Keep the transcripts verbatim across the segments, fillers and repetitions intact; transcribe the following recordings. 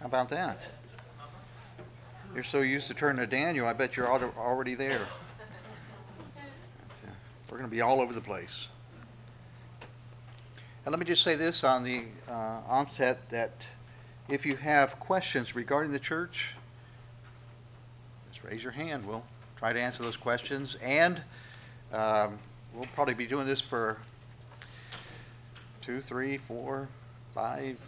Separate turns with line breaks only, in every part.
How about that? You're so used to turning to Daniel, I bet you're al- already there. We're going to be all over the place. And let me just say this on the uh, onset, that if you have questions regarding the church, just raise your hand. We'll try to answer those questions. And um, we'll probably be doing this for two, three, four, five,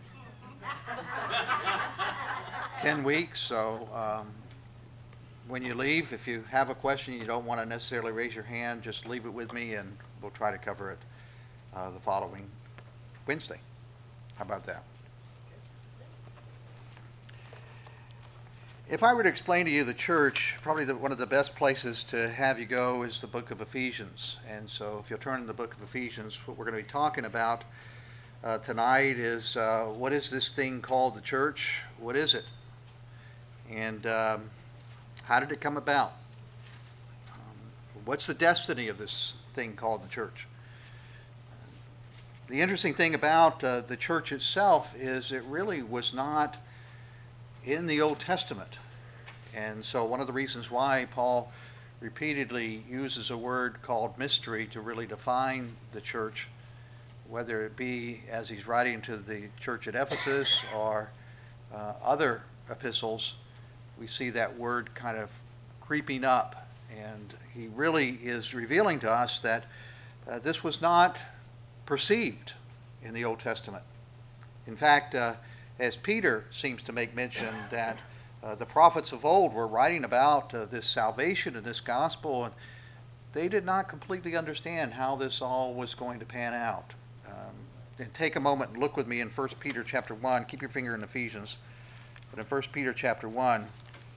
ten weeks. So um, when you leave, if you have a question, you don't want to necessarily raise your hand, just leave it with me and we'll try to cover it uh, the following Wednesday. How about that? If I were to explain to you the church, probably the, one of the best places to have you go is the book of Ephesians. And so if you'll turn to the book of Ephesians, what we're going to be talking about uh, tonight is uh, what is this thing called the church? What is it? And um, how did it come about? Um, what's the destiny of this thing called the church? The interesting thing about uh, the church itself is it really was not in the Old Testament. And so one of the reasons why Paul repeatedly uses a word called mystery to really define the church, whether it be as he's writing to the church at Ephesus or uh, other epistles, we see that word kind of creeping up. And he really is revealing to us that uh, this was not perceived in the Old Testament. In fact, uh, as Peter seems to make mention that uh, the prophets of old were writing about uh, this salvation and this gospel, and they did not completely understand how this all was going to pan out. Um, and take a moment and look with me in First Peter chapter one. Keep your finger in Ephesians. But in First Peter chapter one,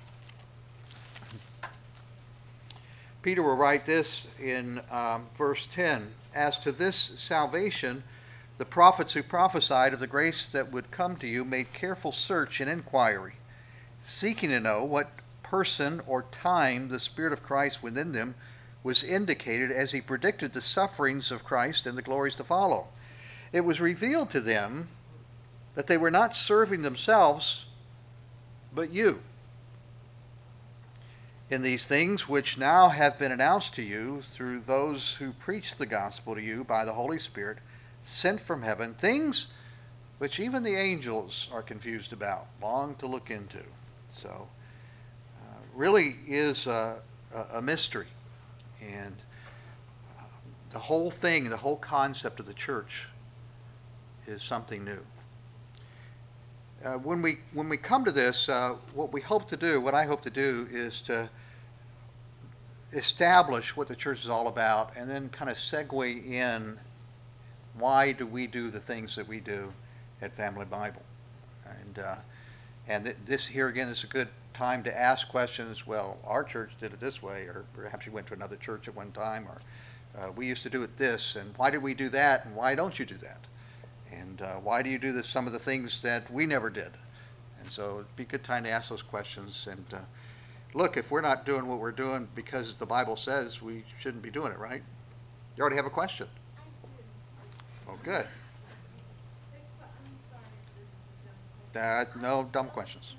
Peter will write this in um, verse ten. As to this salvation, the prophets who prophesied of the grace that would come to you made careful search and inquiry, seeking to know what person or time the Spirit of Christ within them was indicated as he predicted the sufferings of Christ and the glories to follow. It was revealed to them that they were not serving themselves, but you, in these things which now have been announced to you through those who preach the gospel to you by the Holy Spirit, sent from heaven, things which even the angels are confused about, long to look into. So, uh, really is a, a mystery. And uh, the whole thing, the whole concept of the church is something new. Uh, when we when we come to this, uh, what we hope to do, what I hope to do, is to establish what the church is all about, and then kind of segue in why do we do the things that we do at Family Bible. And uh, and th- this here again is a good time to ask questions. Well, our church did it this way, or perhaps you went to another church at one time, or uh, we used to do it this, and why did we do that, and why don't you do that? And uh, why do you do this, some of the things that we never did? And so it'd be a good time to ask those questions. And uh, look, if we're not doing what we're doing because the Bible says, we shouldn't be doing it, right? You already have a question. Oh, good. Uh, no dumb questions.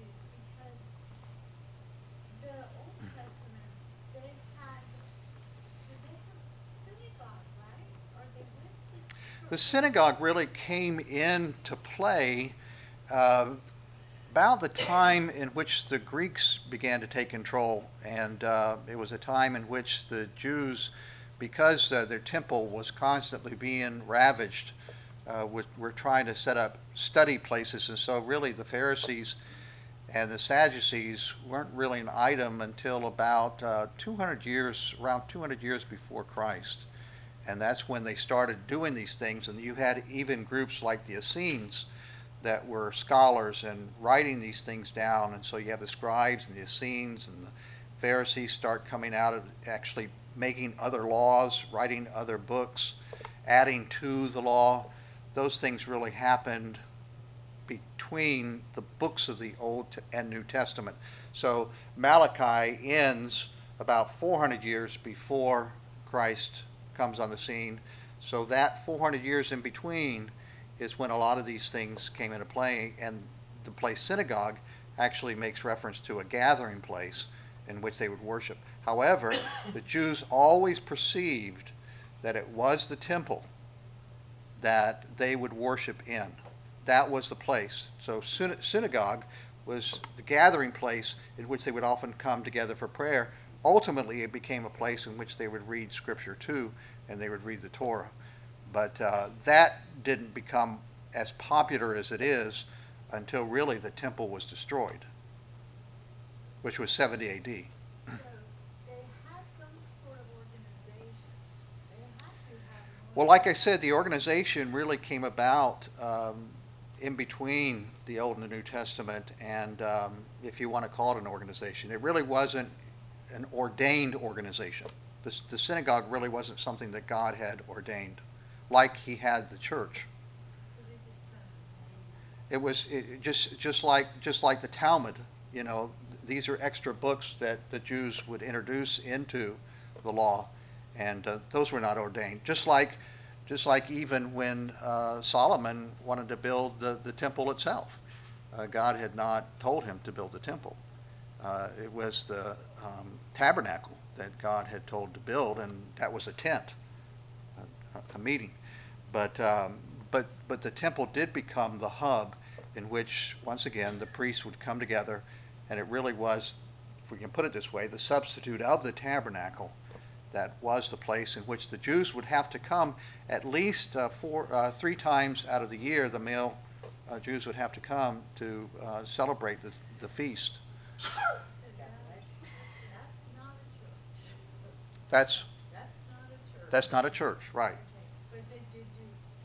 The synagogue really came into play uh, about the time in which the Greeks began to take control. And uh, it was a time in which the Jews, because uh, their temple was constantly being ravaged, uh, were, were trying to set up study places. And so really the Pharisees and the Sadducees weren't really an item until about uh, two hundred years, around two hundred years before Christ. And that's when they started doing these things. And you had even groups like the Essenes that were scholars and writing these things down. And so you have the scribes and the Essenes, and the Pharisees start coming out of actually making other laws, writing other books, adding to the law. Those things really happened between the books of the Old and New Testament. So Malachi ends about four hundred years before Christ comes on the scene. So that four hundred years in between is when a lot of these things came into play, and the place synagogue actually makes reference to a gathering place in which they would worship. However, the Jews always perceived that it was the temple that they would worship in. That was the place. So synagogue was the gathering place in which they would often come together for prayer. Ultimately, it became a place in which they would read Scripture too, and they would read the Torah. But uh, that didn't become as popular as it is until really the temple was destroyed, which was seventy A D.
So they had some sort of organization. They had to have an
Well, like I said, the organization really came about um, in between the Old and the New Testament, and um, if you want to call it an organization, it really wasn't an ordained organization. The, the synagogue really wasn't something that God had ordained, like he had the church.
So they just kind of
It was it, just just like just like the Talmud. You know, these are extra books that the Jews would introduce into the law, and uh, those were not ordained. Just like just like even when uh, Solomon wanted to build the, the temple itself, uh, God had not told him to build the temple. Uh, it was the um, tabernacle that God had told to build, and that was a tent, a, a meeting. But um, but but the temple did become the hub in which, once again, the priests would come together, and it really was, if we can put it this way, the substitute of the tabernacle. That was the place in which the Jews would have to come at least uh, four, uh, three times out of the year. The male uh, Jews would have to come to uh, celebrate the, the feast.
So that, that's not a church.
That's
That's not a church.
that's not a church, right?
Okay, but they did do.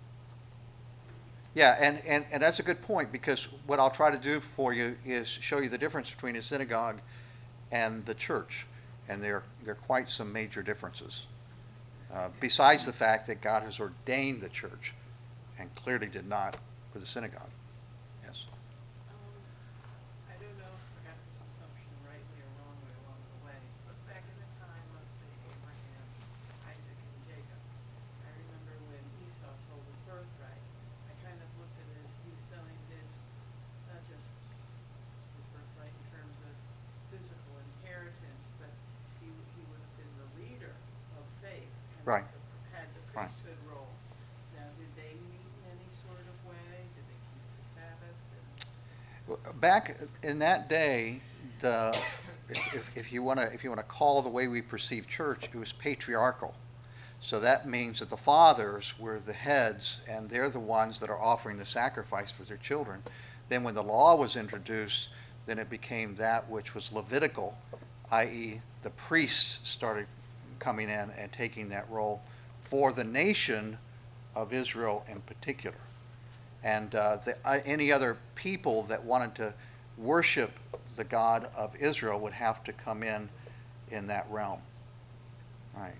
Yeah, and, and, and that's a good point, because what I'll try to do for you is show you the difference between a synagogue and the church. And there, there are quite some major differences. Uh, besides the fact that God has ordained the church, and clearly did not for the synagogue. Yes.
Um, I don't know if I got this assumption rightly or wrongly along the way, but back in the time of, say, Abraham, Isaac, and Jacob, I remember when Esau sold his birthright, I kind of looked at it as he's selling his, not just his birthright in terms of physical inheritance, but he, he would have been the leader of faith. and
Right.
the- Had the
Right.
priesthood role. Now, did they meet in any sort of way? Did they keep the Sabbath? And
Back in that day, the if, if, if you want to if you want to call the way we perceive church, it was patriarchal. So that means that the fathers were the heads, and they're the ones that are offering the sacrifice for their children. Then when the law was introduced, then it became that which was Levitical, that is the priests started coming in and taking that role for the nation of Israel in particular. And uh, the, uh, any other people that wanted to worship the God of Israel would have to come in in that realm. All right.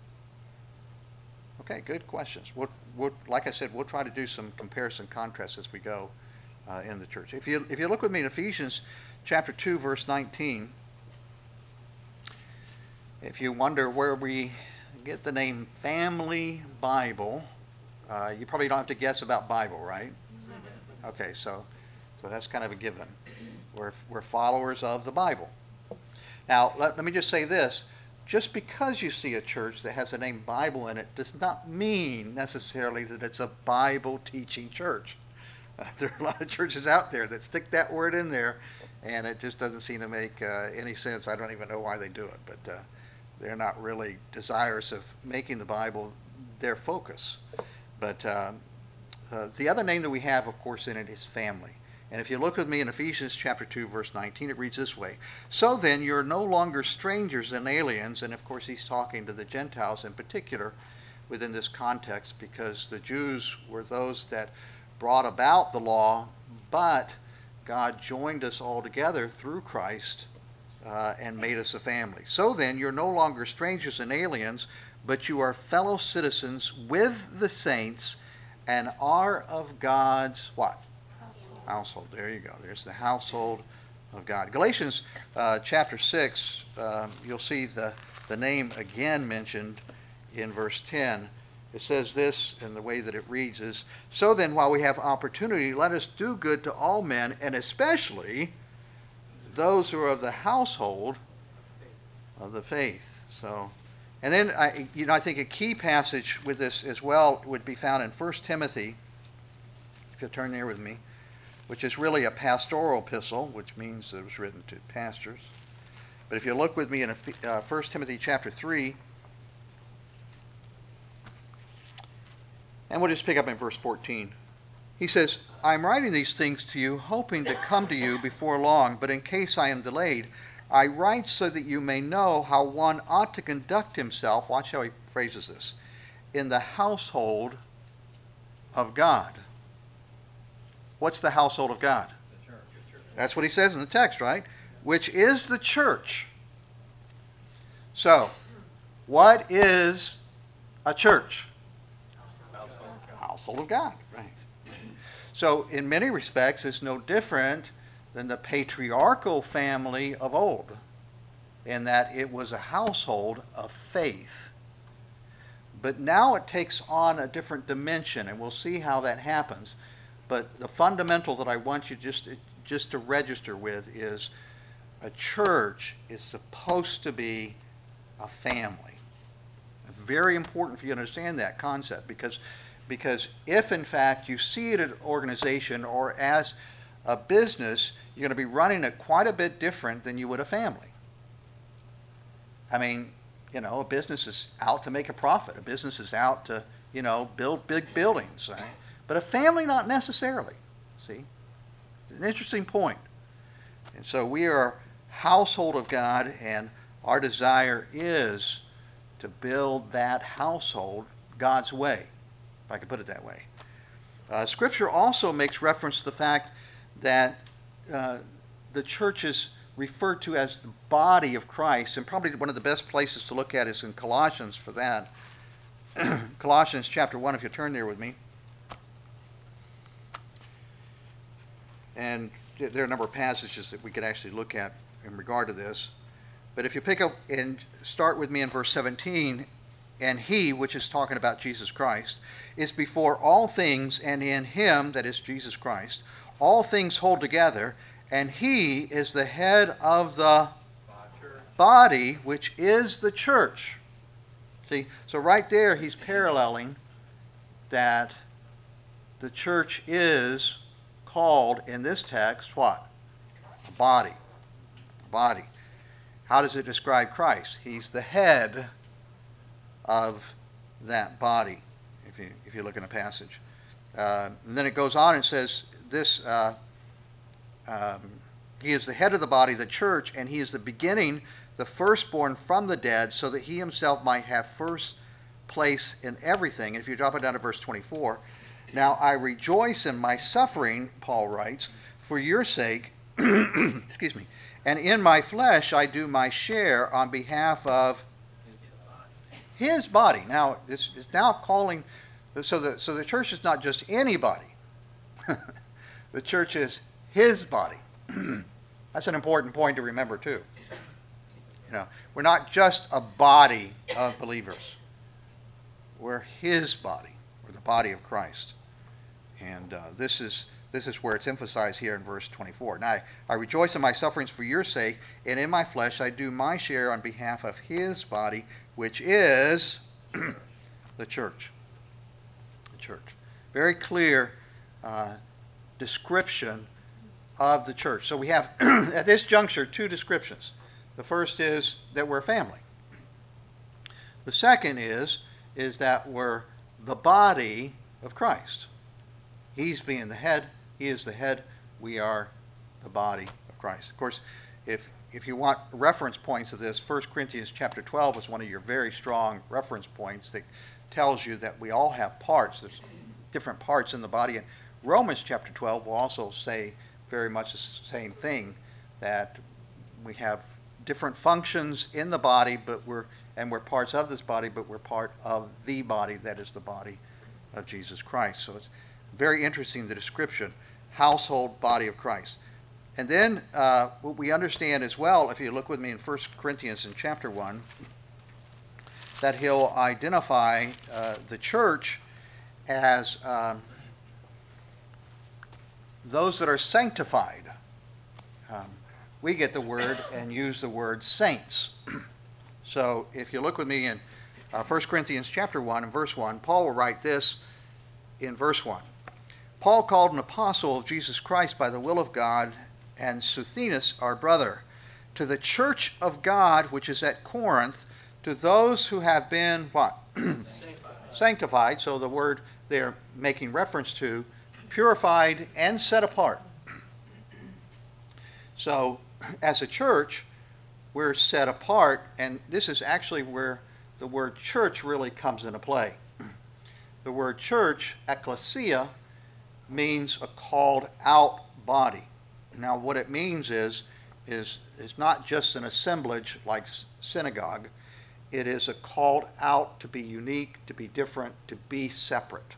Okay, good questions. We'll, we'll, like I said, we'll try to do some comparison contrast as we go uh, in the church. If you, if you look with me in Ephesians chapter two, verse nineteen, if you wonder where we get the name Family Bible, uh, you probably don't have to guess about Bible, right? Okay, so so that's kind of a given. We're, we're followers of the Bible. Now, let, let me just say this. Just because you see a church that has the name Bible in it does not mean necessarily that it's a Bible teaching church. Uh, there are a lot of churches out there that stick that word in there, and it just doesn't seem to make uh, any sense. I don't even know why they do it, but uh, they're not really desirous of making the Bible their focus. But uh, uh, the other name that we have, of course, in it is family. And if you look with me in Ephesians chapter two, verse nineteen, it reads this way. So then, you're no longer strangers and aliens. And of course, he's talking to the Gentiles in particular within this context, because the Jews were those that brought about the law, but God joined us all together through Christ uh, and made us a family. So then, you're no longer strangers and aliens, but you are fellow citizens with the saints and are of God's what? Household. There you go. There's the household of God. Galatians uh, chapter six, uh, you'll see the, the name again mentioned in verse ten. It says this, and the way that it reads is, "So then, while we have opportunity, let us do good to all men, and especially those who are of the household of the faith." So, and then I, you know, I think a key passage with this as well would be found in First Timothy, if you'll turn there with me, which is really a pastoral epistle, which means it was written to pastors. But if you look with me in uh, First Timothy chapter three, and we'll just pick up in verse fourteen. He says, "I'm writing these things to you, hoping to come to you before long, but in case I am delayed, I write so that you may know how one ought to conduct himself," watch how he phrases this, "in the household of God." What's the household of God?
The church.
That's what he says in the text, right? Which is the church. So, what is a church? Household of God, right. So, in many respects, it's no different than the patriarchal family of old, in that it was a household of faith. But now it takes on a different dimension, and we'll see how that happens. But the fundamental that I want you just, just to register with is a church is supposed to be a family. It's very important for you to understand that concept, because, because if in fact you see it as an organization or as a business, you're going to be running it quite a bit different than you would a family. I mean, you know, a business is out to make a profit. A business is out to, you know, build big buildings. Right? But a family, not necessarily. See? It's an interesting point. And so we are household of God, and our desire is to build that household God's way, if I could put it that way. Uh, Scripture also makes reference to the fact that uh, the church is referred to as the body of Christ, and probably one of the best places to look at is in Colossians for that. Colossians chapter one, if you turn there with me. And there are a number of passages that we could actually look at in regard to this. But if you pick up and start with me in verse seventeen, "And he," which is talking about Jesus Christ, "is before all things, and in him," that is Jesus Christ, "all things hold together, and he is the head of the body, which is the church." See, so right there he's paralleling that the church is called in this text what? A body. A body. How does it describe Christ? He's the head of that body, if you if you look in a passage. Uh, and then it goes on and says this, uh, um, he is the head of the body, the church, and he is the beginning, the firstborn from the dead, so that he himself might have first place in everything. And if you drop it down to verse twenty-four, "Now I rejoice in my suffering," Paul writes, "for your sake, excuse me, and in my flesh I do my share on behalf of his body." Now, it's, it's now calling, so the, so the church is not just anybody. The church is his body. That's an important point to remember too. You know, we're not just a body of believers. We're his body. We're the body of Christ. And uh, this is this is where it's emphasized here in verse twenty-four. "Now I, I rejoice in my sufferings for your sake, and in my flesh I do my share on behalf of his body, which is the church." The church. Very clear uh, description of the church. So we have, at this juncture, two descriptions. The first is that we're a family. The second is, is that we're the body of Christ. He's being the head. He is the head. We are the body of Christ. Of course, if if you want reference points of this, First Corinthians chapter twelve is one of your very strong reference points that tells you that we all have parts. There's different parts in the body. And Romans chapter twelve will also say very much the same thing, that we have different functions in the body, but we're and we're parts of this body, but we're part of the body, that is the body of Jesus Christ. So it's very interesting, the description, household body of Christ. And then uh, what we understand as well, if you look with me in First Corinthians in chapter one, that he'll identify uh, the church as um, those that are sanctified. Um, we get the word and use the word saints. So if you look with me in uh, First Corinthians chapter one and verse one, Paul will write this in verse one. Paul, called an apostle of Jesus Christ by the will of God, and Sosthenes, our brother, to the church of God which is at Corinth, to those who have been what? Sanctified. Sanctified. So the word they're making reference to, purified and set apart. So as a church, we're set apart, and this is actually where the word church really comes into play. The word church, ecclesia, means a called out body. Now what it means is, is it's not just an assemblage like synagogue. It is a called out to be unique, to be different, to be separate.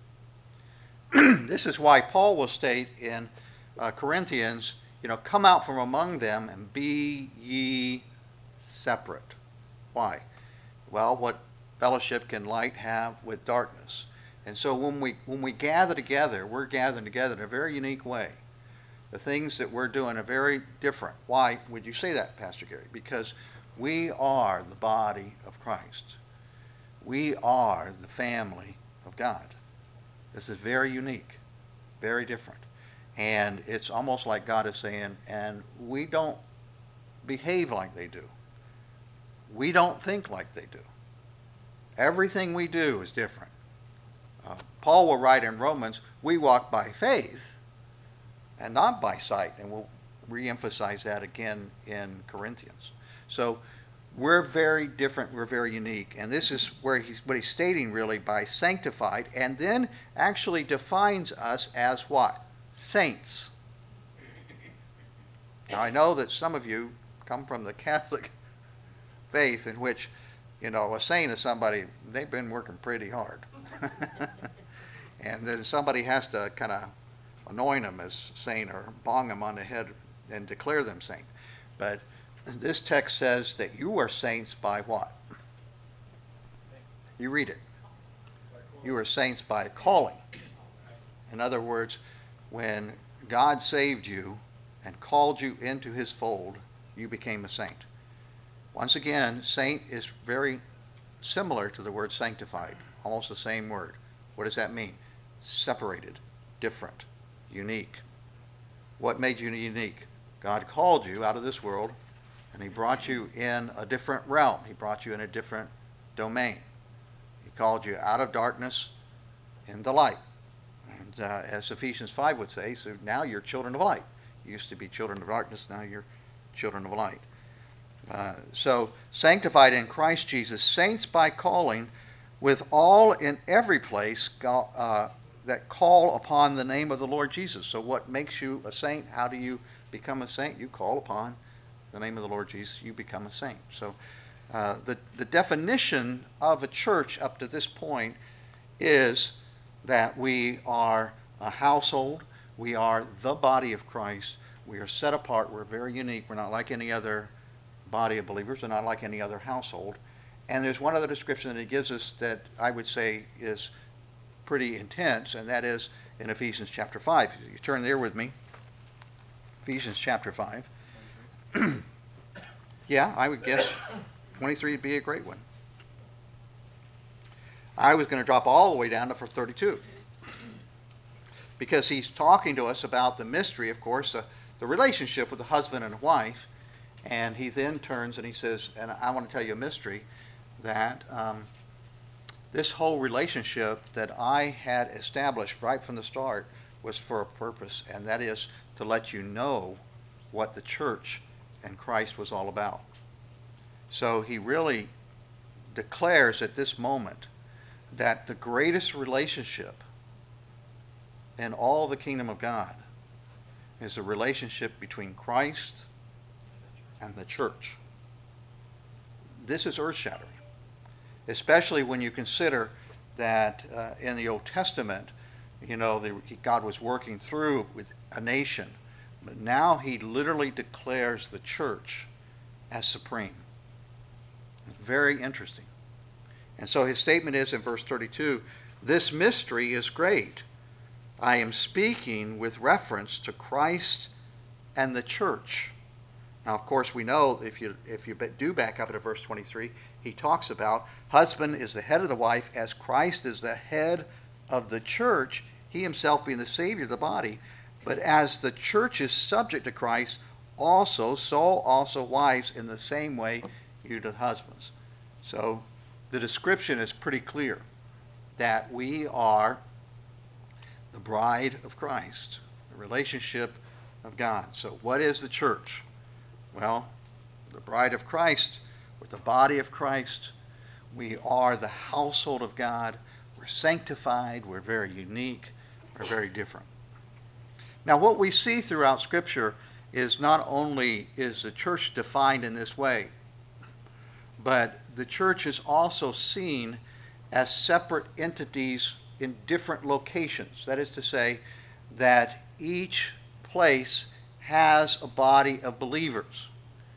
This is why Paul will state in uh, Corinthians, you know, come out from among them and be ye separate. Why? Well, what fellowship can light have with darkness? And so when we when we gather together, we're gathering together in a very unique way. The things that we're doing are very different. Why would you say that, Pastor Gary? Because we are the body of Christ. We are the family of God. This is very unique, very different. And it's almost like God is saying, and we don't behave like they do. We don't think like they do. Everything we do is different. Uh, Paul will write in Romans, we walk by faith and not by sight. And we'll re-emphasize that again in Corinthians. So we're very different. We're very unique. And this is where he's, what he's stating really by sanctified, and then actually defines us as what? Saints. Now I know that some of you come from the Catholic faith in which, you know, a saint is somebody, they've been working pretty hard. And then somebody has to kind of anoint them as saint or bong them on the head and declare them saint. But this text says that you are saints by what? You read it. You are saints by calling. In other words, when God saved you and called you into his fold, you became a saint. Once again, saint is very similar to the word sanctified, almost the same word. What does that mean? Separated, different, unique. What made you unique? God called you out of this world, and he brought you in a different realm. He brought you in a different domain. He called you out of darkness into light. And uh, as Ephesians five would say, so now you're children of light. You used to be children of darkness, now you're children of light. Uh, so, sanctified in Christ Jesus, saints by calling, with all in every place uh, that call upon the name of the Lord Jesus. So what makes you a saint? How do you become a saint? You call upon the name of the Lord Jesus, you become a saint. So uh, the, the definition of a church up to this point is that we are a household, we are the body of Christ, we are set apart, we're very unique, we're not like any other body of believers, we're not like any other household. And there's one other description that he gives us that I would say is pretty intense, and that is in Ephesians chapter five. You turn there with me. Ephesians chapter five. Yeah, I would guess twenty-three would be a great one. I was going to drop all the way down to for thirty-two. Because he's talking to us about the mystery, of course, uh, the relationship with the husband and wife. And he then turns and he says, and I want to tell you a mystery, that um, this whole relationship that I had established right from the start was for a purpose, and that is to let you know what the church and Christ was all about. So he really declares at this moment that the greatest relationship in all the kingdom of God is the relationship between Christ and the church. This is earth-shattering, especially when you consider that uh, in the Old Testament, you know, the, God was working through with a nation, but now he literally declares the church as supreme. It's very interesting. And so his statement is in verse thirty-two, this mystery is great. I am speaking with reference to Christ and the church. Now, of course, we know if you if you do back up to verse twenty-three, he talks about husband is the head of the wife as Christ is the head of the church, he himself being the Savior of the body. But as the church is subject to Christ, also, so also wives in the same way you to husbands. So the description is pretty clear that we are the bride of Christ, the relationship of God. So what is the church? Well, the bride of Christ, with the body of Christ, we are the household of God. We're sanctified. We're very unique. We're very different. Now, what we see throughout Scripture is not only is the church defined in this way, but the church is also seen as separate entities in different locations. That is to say, that each place has a body of believers.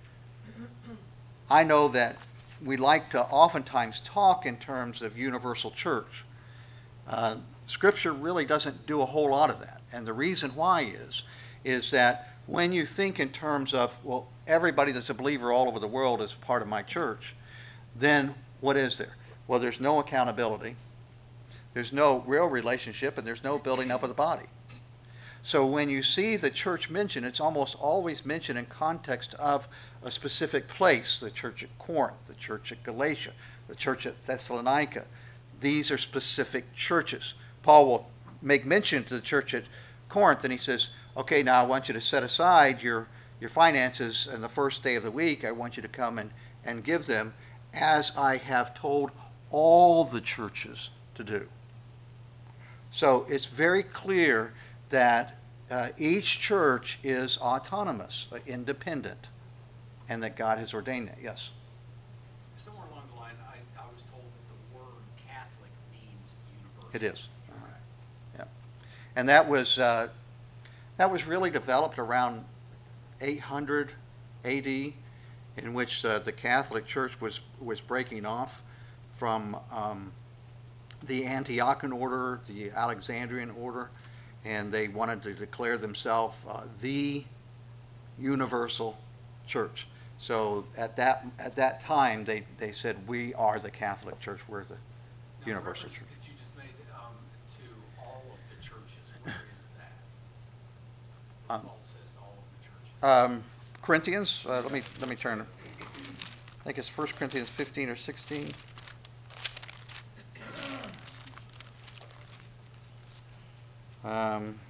I know that we like to oftentimes talk in terms of universal church. Uh, Scripture really doesn't do a whole lot of that. And the reason why is, is that when you think in terms of, well, everybody that's a believer all over the world is part of my church, then what is there? Well, there's no accountability. There's no real relationship, and there's no building up of the body. So when you see the church mentioned, it's almost always mentioned in context of a specific place, the church at Corinth, the church at Galatia, the church at Thessalonica. These are specific churches. Paul will make mention to the church at Corinth, and he says, okay, now I want you to set aside your, your finances on the first day of the week. I want you to come and, and give them as I have told all the churches to do. So it's very clear that uh, each church is autonomous, uh, independent, and that God has ordained that. Yes?
Somewhere along the line, I, I was told that the word Catholic means universal.
It is.
Okay.
Yeah. And that was, uh, that was really developed around eight hundred A D, in which uh, the Catholic Church was, was breaking off from um, the Antiochian order, the Alexandrian order, and they wanted to declare themselves uh, the universal church. So at that at that time, they, they said, we are the Catholic Church. We're the
Now,
universal
reference
church.
that you just made um, to all of the churches, where is that?
Um,
Paul says all of the churches.
Um, Corinthians, uh, let me let me turn. I think it's First Corinthians fifteen or sixteen. Um,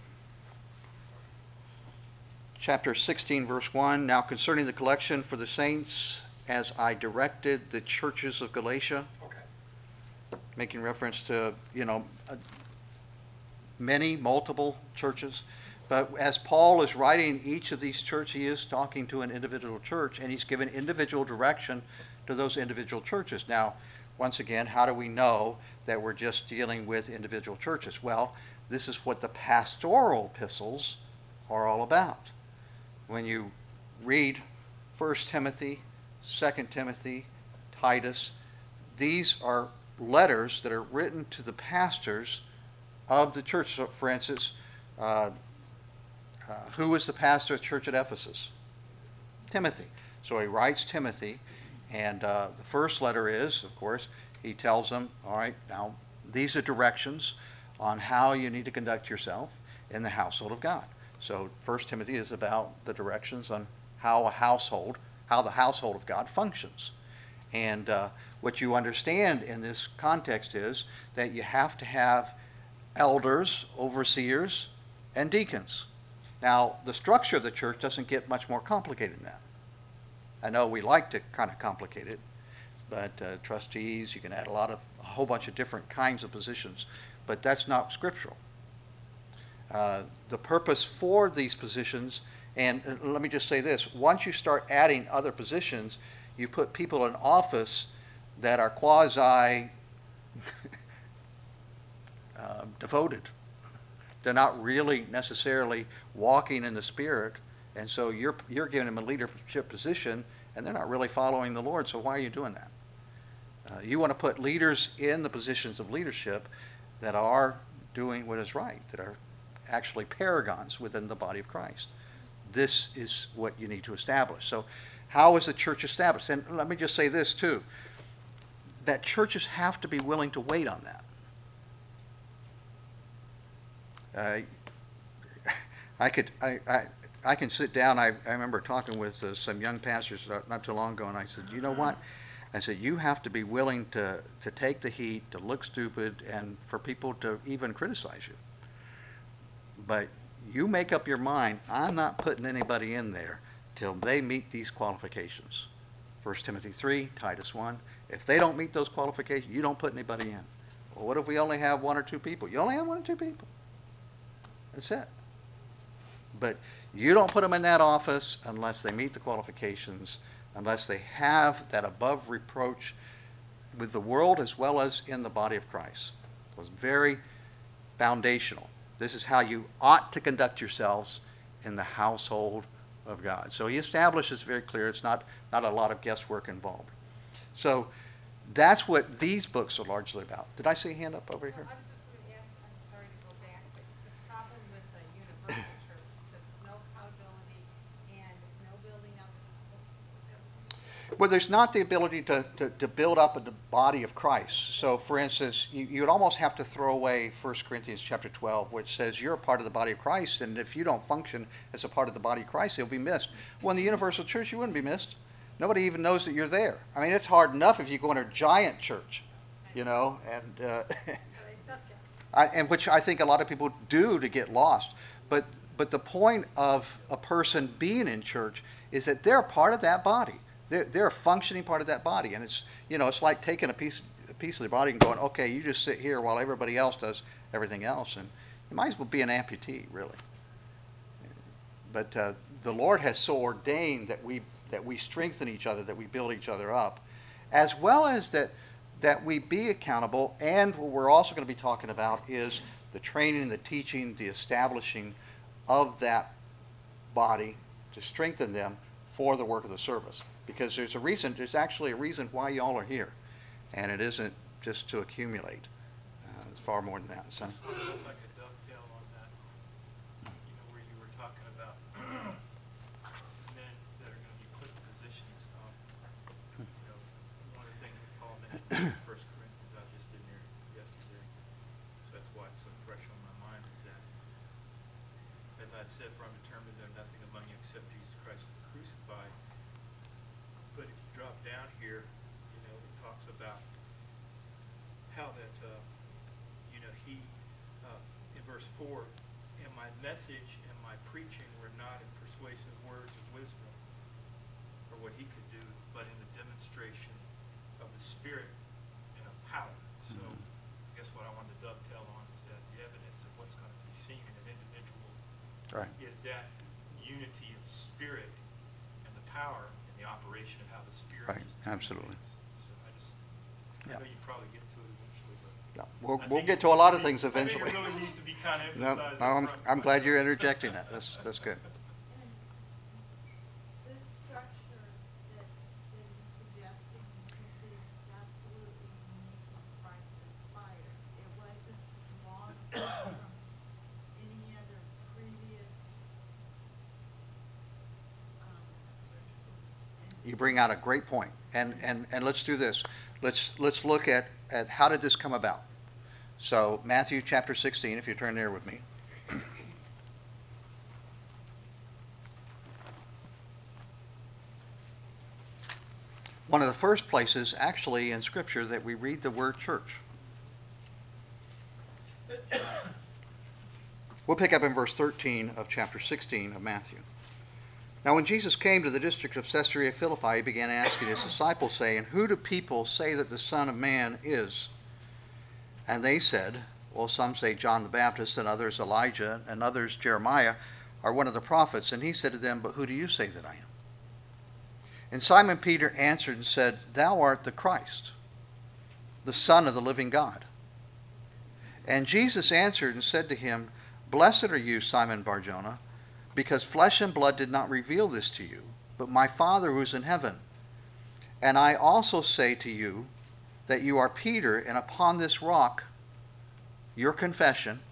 chapter sixteen, verse one. Now concerning the collection for the saints, as I directed the churches of Galatia,
Okay.
making reference to, you know, uh, many, multiple churches. But as Paul is writing each of these churches, he is talking to an individual church, and he's given individual direction to those individual churches. Now, once again, how do we know that we're just dealing with individual churches? Well, this is what the pastoral epistles are all about. When you read First Timothy, Second Timothy, Titus, these are letters that are written to the pastors of the church. So, for instance, uh, uh, who was the pastor of the church at Ephesus? Timothy. So he writes Timothy, and uh, the first letter is, of course, he tells them, all right, now these are directions on how you need to conduct yourself in the household of God. So First Timothy is about the directions on how a household, how the household of God functions. And uh, what you understand in this context is that you have to have elders, overseers, and deacons. Now, the structure of the church doesn't get much more complicated than that. I know we like to kind of complicate it, but uh, trustees, you can add a lot of, a whole bunch of different kinds of positions, but that's not scriptural. Uh, the purpose for these positions, and uh, let me just say this, once you start adding other positions, you put people in office that are quasi uh, devoted. They're not really necessarily walking in the Spirit, and so you're you're giving them a leadership position, and they're not really following the Lord. So why are you doing that? Uh, you want to put leaders in the positions of leadership that are doing what is right, that are actually paragons within the body of Christ. This is what you need to establish. So how is the church established? And let me just say this too, that churches have to be willing to wait on that. Uh, I could, I, I, I can sit down. I, I remember talking with uh, some young pastors uh, not too long ago, and I said, you know what? I said, you have to be willing to, to take the heat, to look stupid, and for people to even criticize you. But you make up your mind, I'm not putting anybody in there till they meet these qualifications. First Timothy three, Titus one. If they don't meet those qualifications, you don't put anybody in. Well, what if we only have one or two people? You only have one or two people. That's it. But you don't put them in that office unless they meet the qualifications, unless they have that above reproach with the world as well as in the body of Christ. It was very foundational. This is how you ought to conduct yourselves in the household of God. So he establishes very clear. It's not, not a lot of guesswork involved. So that's what these books are largely about. Did I see a hand up over here?
Well, I was just going to ask, I'm sorry to go back, but the problem with the universal church is it's no accountability and no building up.
Well, there's not the ability to, to, to build up a body of Christ. So, for instance, you, you'd almost have to throw away First Corinthians chapter twelve, which says you're a part of the body of Christ, and if you don't function as a part of the body of Christ, you'll be missed. Well, in the universal church, you wouldn't be missed. Nobody even knows that you're there. I mean, it's hard enough if you go in a giant church, you know, and uh,
So they stuck you.
I, and which I think a lot of people do to get lost. But but the point of a person being in church is that they're part of that body. They're, they're a functioning part of that body, and it's you know it's like taking a piece a piece of the body and going, okay, you just sit here while everybody else does everything else, and you might as well be an amputee, really. But uh, the Lord has so ordained that we that we strengthen each other, that we build each other up, as well as that that we be accountable. And what we're also going to be talking about is the training, the teaching, the establishing of that body to strengthen them for the work of the service. Because there's a reason, there's actually a reason why y'all are here. And it isn't just to accumulate. Uh, it's far more than that. So.
I don't know if I could dovetail on that, you know, where you were talking about men that are going to be put in positions. Um, you know, one of the things that Paul mentioned in First Corinthians, I just didn't hear yesterday, so that's why it's so fresh on my mind, is that, as I had said, for I'm determined there nothing among you except Jesus Christ crucified. But if you drop down here, you know, it talks about how that, uh, you know, he, uh, in verse four, and my message and my preaching were not in persuasive words of wisdom, or what he could do, but in the demonstration of the Spirit and of power. So I guess what I wanted to dovetail on is that the evidence of what's going to be seen in an individual
Right.
is that unity of spirit and the power and the operation of how the Spirit
Right,
is doing
absolutely.
things. So I just,
Yeah.
I know you probably get to it eventually, but.
Yeah, We'll,
I
we'll
think
get
it
to a lot of
needs
things
to be-
eventually.
I think it really needs to be kind of
No,
emphasized.
no,
up
I'm,
front.
I'm glad you're interjecting that. That's, that's good.
And this structure that, that you're suggesting is absolutely unique and Christ inspired. It wasn't drawn from any other previous, um.
You bring out a great point. And, and, and let's do this. Let's, let's look at, at how did this come about. So Matthew chapter sixteen, if you turn there with me. One of the first places actually in Scripture that we read the word church. We'll pick up in verse thirteen of chapter sixteen of Matthew. Now when Jesus came to the district of Caesarea Philippi, he began asking his disciples, saying, Who do people say that the Son of Man is? And they said, well, some say John the Baptist, and others Elijah, and others Jeremiah, or one of the prophets. And he said to them, But who do you say that I am? And Simon Peter answered and said, Thou art the Christ, the Son of the living God. And Jesus answered and said to him, Blessed are you, Simon Bar-Jonah, because flesh and blood did not reveal this to you, but my Father who is in heaven. And I also say to you that you are Peter, and upon this rock, your confession,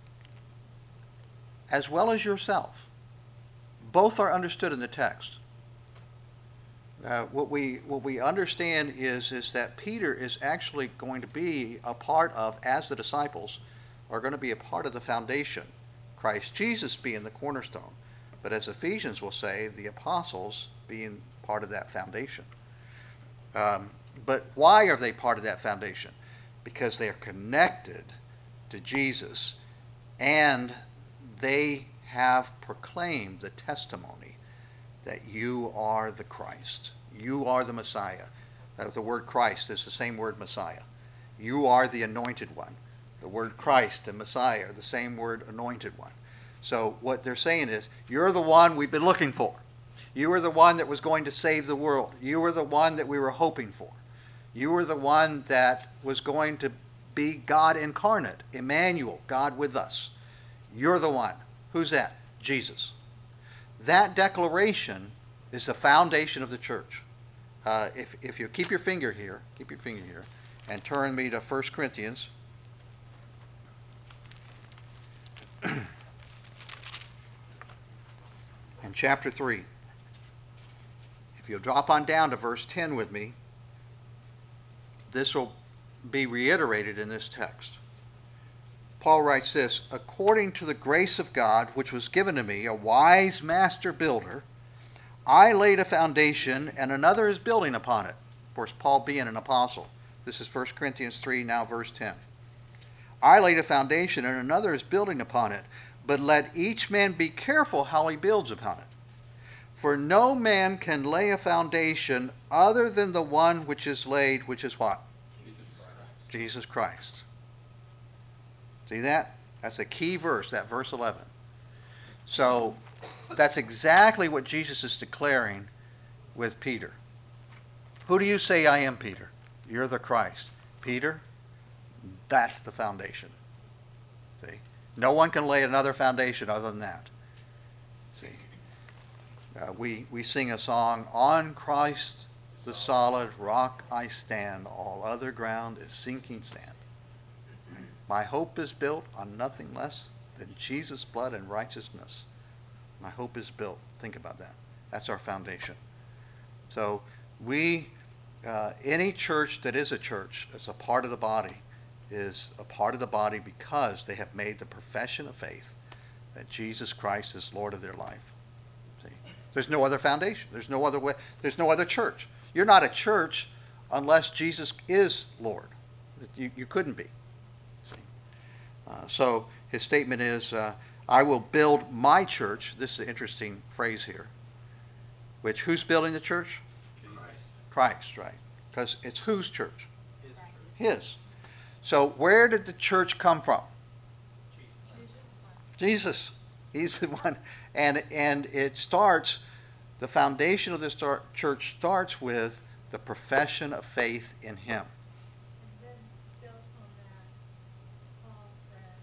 as well as yourself, both are understood in the text. Uh, what we what we understand is is that Peter is actually going to be a part of, as the disciples are going to be a part of the foundation, Christ Jesus being the cornerstone, but as Ephesians will say, the apostles being part of that foundation. Um, but why are they part of that foundation? Because they are connected to Jesus, and they have proclaimed the testimony that you are the Christ. You are the Messiah. Uh, the word Christ is the same word Messiah. You are the anointed one. The word Christ and Messiah are the same word anointed one. So what they're saying is, you're the one we've been looking for. You were the one that was going to save the world. You were the one that we were hoping for. You were the one that was going to be God incarnate, Emmanuel, God with us. You're the one. Who's that? Jesus. That declaration is the foundation of the church. Uh, if, if you keep your finger here, keep your finger here, and turn me to First Corinthians. And chapter three. If you'll drop on down to verse ten with me, this will be reiterated in this text. Paul writes this, according to the grace of God, which was given to me, a wise master builder, I laid a foundation, and another is building upon it. Of course, Paul being an apostle. This is First Corinthians three, now verse ten. I laid a foundation, and another is building upon it. But let each man be careful how he builds upon it. For no man can lay a foundation other than the one which is laid, which is what?
Jesus Christ.
Jesus Christ. See that? That's a key verse, that verse eleven. So that's exactly what Jesus is declaring with Peter. Who do you say I am, Peter? You're the Christ. Peter, that's the foundation. See? No one can lay another foundation other than that. See? Uh, we, we sing a song, on Christ the solid rock I stand, all other ground is sinking sand. My hope is built on nothing less than Jesus' blood and righteousness. My hope is built. Think about that. That's our foundation. So we, uh, any church that is a church, as a part of the body, is a part of the body because they have made the profession of faith that Jesus Christ is Lord of their life. See? There's no other foundation. There's no other way. There's no other church. You're not a church unless Jesus is Lord. You, you couldn't be. See? Uh, so his statement is, uh, I will build my church. This is an interesting phrase here. Which, who's building the church?
Christ.
Christ, right. Because it's whose church? His. His. So where did the church come from? Jesus. He's the one. And, and it starts, the foundation of this start, church starts with the profession of faith in him.
And then built on that, Paul says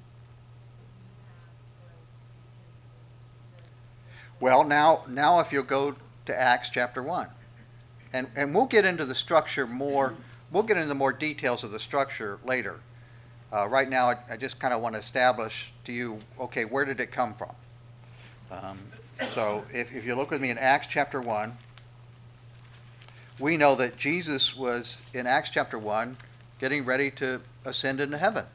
that you have the,
Well, now, now if you'll go to Acts chapter one. And, and we'll get into the structure more, we'll get into more details of the structure later. Uh, right now, I, I just kind of want to establish to you, okay, where did it come from? Um, so if, if you look with me in Acts chapter one, we know that Jesus was, in Acts chapter one, getting ready to ascend into heaven.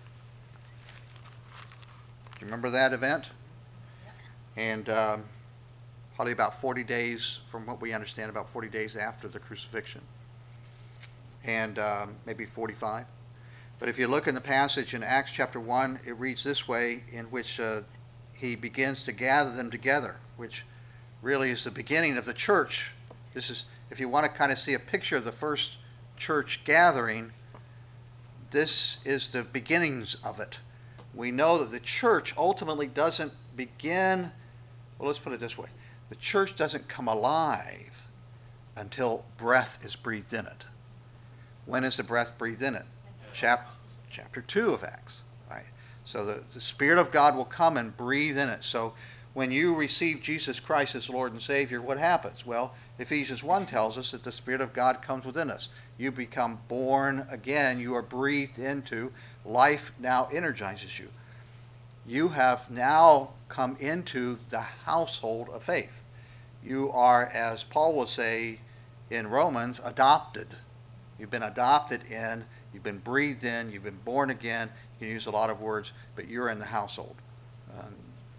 Do you remember that event? And um, probably about forty days, from what we understand, about forty days after the crucifixion. And um, maybe forty-five. But if you look in the passage in Acts chapter one, it reads this way, in which uh, he begins to gather them together, which really is the beginning of the church. This is, if you want to kind of see a picture of the first church gathering, this is the beginnings of it. We know that the church ultimately doesn't begin, well, let's put it this way. The church doesn't come alive until breath is breathed in it. When is the breath breathed in it? Chap, chapter two of Acts. Right? So the, the Spirit of God will come and breathe in it. So when you receive Jesus Christ as Lord and Savior, what happens? Well, Ephesians one tells us that the Spirit of God comes within us. You become born again. You are breathed into. Life now energizes you. You have now come into the household of faith. You are, as Paul will say in Romans, adopted. You've been adopted in, you've been breathed in, you've been born again. You can use a lot of words, but you're in the household. Um,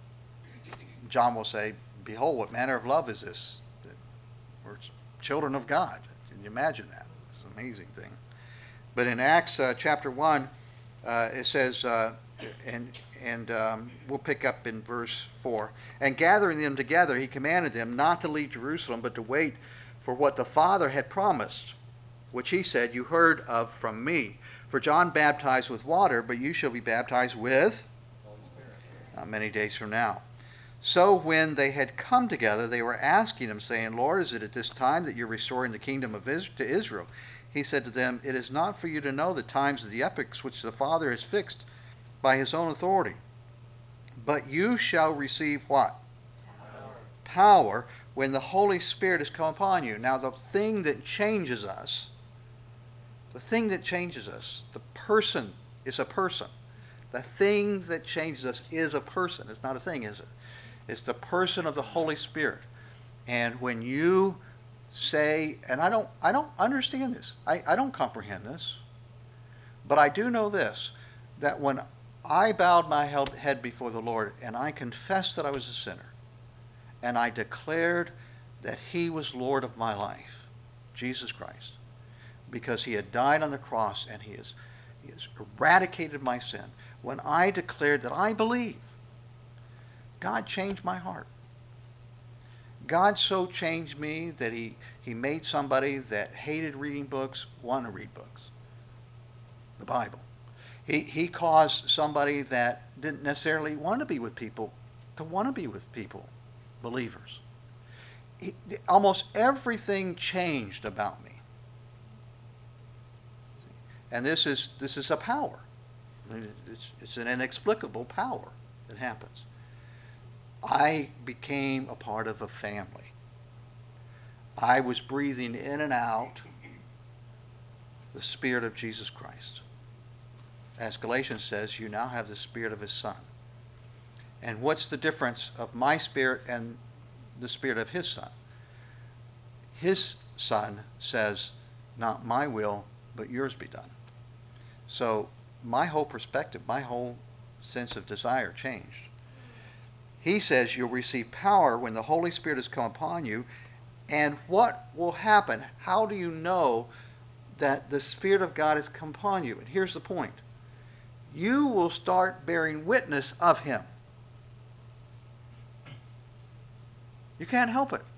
John will say, behold, what manner of love is this? That we're children of God. Can you imagine that? It's an amazing thing. But in Acts uh, chapter one, uh, it says, uh, and and um, we'll pick up in verse four. And gathering them together, he commanded them not to leave Jerusalem, but to wait for what the Father had promised, which he said, you heard of from me. For John baptized with water, but you shall be baptized with not many days from now. So when they had come together, they were asking him, saying, Lord, is it at this time that you're restoring the kingdom of Is- to Israel? He said to them, it is not for you to know the times of the epochs which the Father has fixed by his own authority. But you shall receive what? Power. Power when the Holy Spirit has come upon you. Now the thing that changes us, the thing that changes us, the person is a person. The thing that changes us is a person. It's not a thing, is it? It's the person of the Holy Spirit. And when you say, and I don't I don't understand this. I, I don't comprehend this. But I do know this, that when I bowed my head before the Lord and I confessed that I was a sinner, and I declared that he was Lord of my life, Jesus Christ, because he had died on the cross and he has, he has eradicated my sin. When I declared that I believe, God changed my heart. God so changed me that he, he made somebody that hated reading books want to read books. The Bible. He, he caused somebody that didn't necessarily want to be with people to want to be with people, believers. He, almost everything changed about me. And this is this is a power. It's, it's an inexplicable power that happens. I became a part of a family. I was breathing in and out the Spirit of Jesus Christ. As Galatians says, you now have the Spirit of his Son. And what's the difference of my spirit and the Spirit of his Son? His Son says, not my will, but yours be done. So my whole perspective, my whole sense of desire changed. He says you'll receive power when the Holy Spirit has come upon you. And what will happen? How do you know that the Spirit of God has come upon you? And here's the point. You will start bearing witness of him. You can't help it.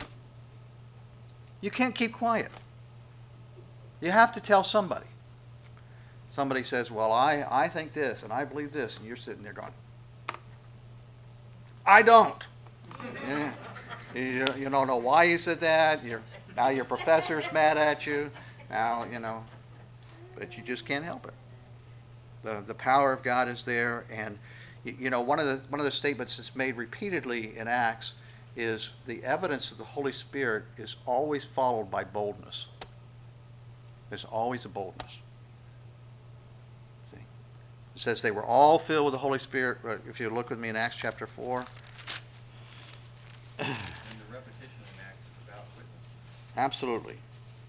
You can't keep quiet. You have to tell somebody. Somebody says, well, I, I think this, and I believe this, and you're sitting there going, I don't. Yeah. You, you don't know why you said that. You're, now your professor's mad at you. Now, you know, but you just can't help it. The, the power of God is there, and you, you know, one of the one of the statements that's made repeatedly in Acts is the evidence of the Holy Spirit is always followed by boldness. There's always a boldness. See? It says they were all filled with the Holy Spirit. If you look with me in Acts chapter four.
And the repetition in Acts is about witness.
Absolutely.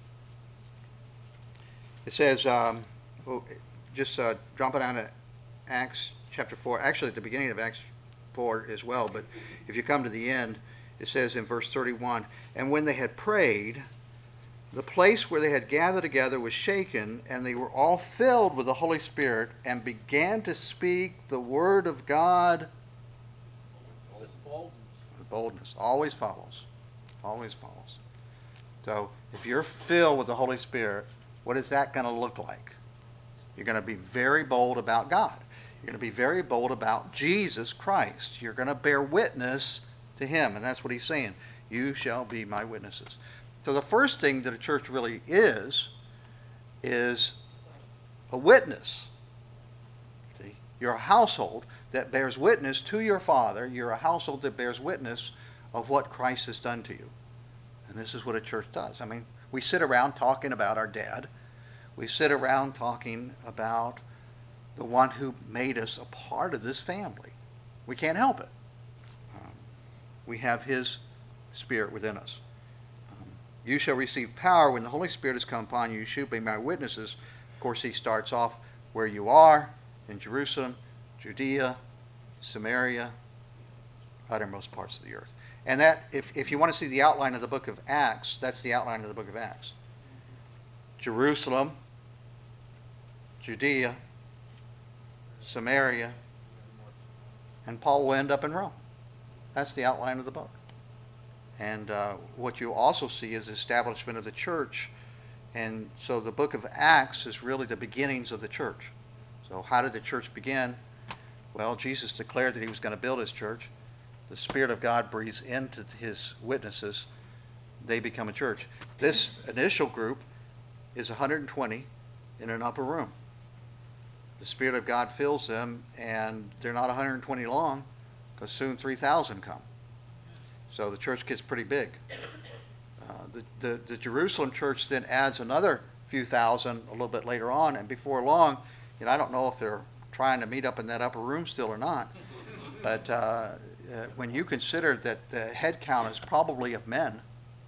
It says, um, well, just uh, drop it down to Acts chapter four. Actually, at the beginning of Acts four as well, but if you come to the end, it says in verse thirty-one, and when they had prayed, the place where they had gathered together was shaken, and they were all filled with the Holy Spirit and began to speak the word of God with boldness. Always follows. Always follows. So if you're filled with the Holy Spirit, what is that going to look like? You're going to be very bold about God. You're going to be very bold about Jesus Christ. You're going to bear witness to him, and that's what he's saying. You shall be my witnesses. So the first thing that a church really is, is a witness. See? You're a household, that bears witness to your Father. You're a household that bears witness of what Christ has done to you. And this is what a church does. I mean, we sit around talking about our dad. We sit around talking about the one who made us a part of this family. We can't help it. Um, we have his Spirit within us. Um, you shall receive power when the Holy Spirit has come upon you. You shall be my witnesses. Of course, he starts off where you are, in Jerusalem, Judea, Samaria, uttermost parts of the earth. And that, if, if you want to see the outline of the book of Acts, that's the outline of the book of Acts. Jerusalem, Judea, Samaria, and Paul will end up in Rome. That's the outline of the book. And uh, what you also see is the establishment of the church. And so the book of Acts is really the beginnings of the church. So how did the church begin? Well, Jesus declared that he was going to build his church. The Spirit of God breathes into his witnesses. They become a church. This initial group is one hundred twenty in an upper room. The Spirit of God fills them, and they're not one hundred twenty long, because soon three thousand come. So the church gets pretty big. Uh, the, the, the Jerusalem church then adds another few thousand a little bit later on, and before long, you know, I don't know if they're trying to meet up in that upper room still or not, but uh, uh, when you consider that the head count is probably of men,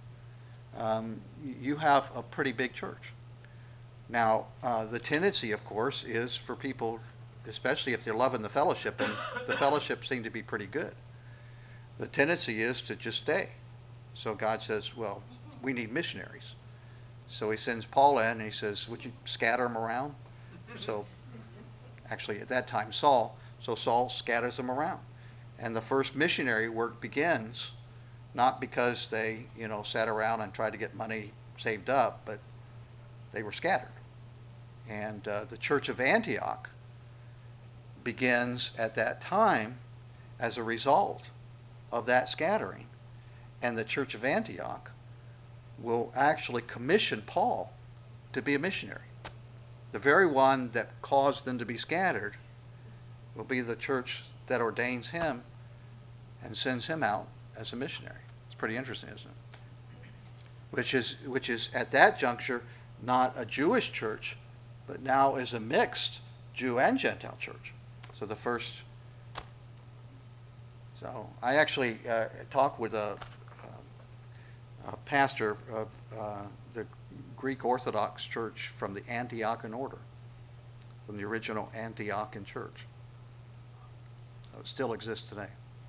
um, you have a pretty big church. Now, uh, the tendency, of course, is for people, especially if they're loving the fellowship, and the fellowship seem to be pretty good, the tendency is to just stay. So God says, well, we need missionaries. So he sends Paul in, and he says, would you scatter them around? So actually at that time Saul, so Saul scatters them around. And the first missionary work begins not because they, you know, sat around and tried to get money saved up, but they were scattered. And uh, the church of Antioch begins at that time as a result of that scattering. And the church of Antioch will actually commission Paul to be a missionary. The very one that caused them to be scattered will be the church that ordains him and sends him out as a missionary. It's pretty interesting, isn't it? Which is, which is at that juncture not a Jewish church, but now is a mixed Jew and Gentile church. So the first. So I actually uh, talked with a, a pastor of uh, the Greek Orthodox Church from the Antiochian order, from the original Antiochian church. So it still exists today.